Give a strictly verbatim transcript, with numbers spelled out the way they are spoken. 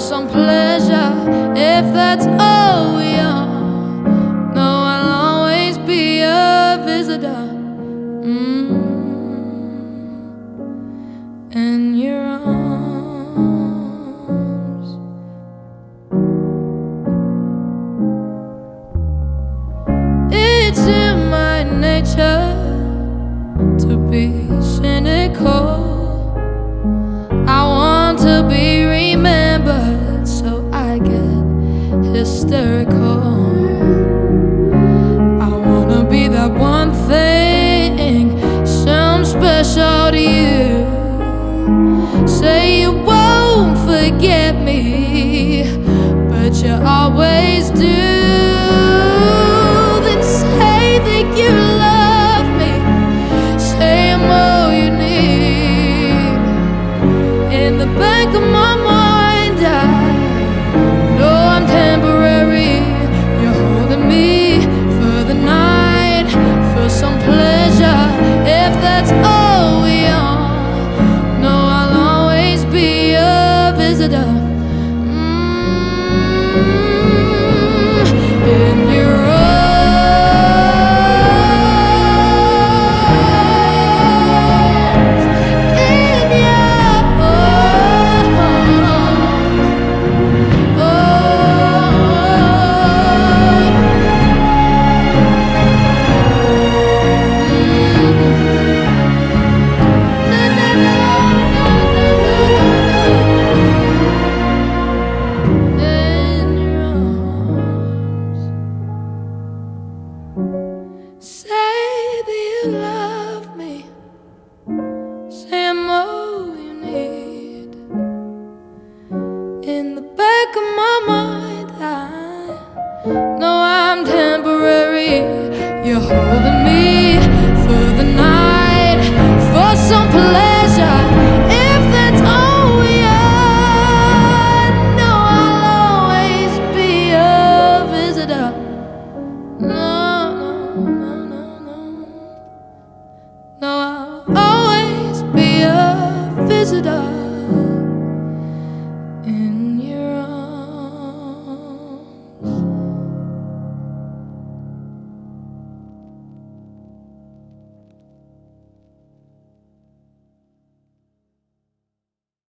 some pleasure, if that's all we are. No, I'll always be a visitor, mm, in your arms. It's in my nature to be cynical. I want to be remembered, so I get hysterical. I wanna be that one thing, some special to you. Say you won't forget me, but you always do. Then say that you love me, say I'm all you need. In the back of my mind, I know I'm temporary. You're holding me for the night, for some pleasure, if that's all we are. No, I'll always be a visitor, mm, in your arms, in your arms. Oh, na, na, na, na, na, in your arms. Say that you love me, say I'm all you need. In the back of my mind, I know I'm temporary. You're holding me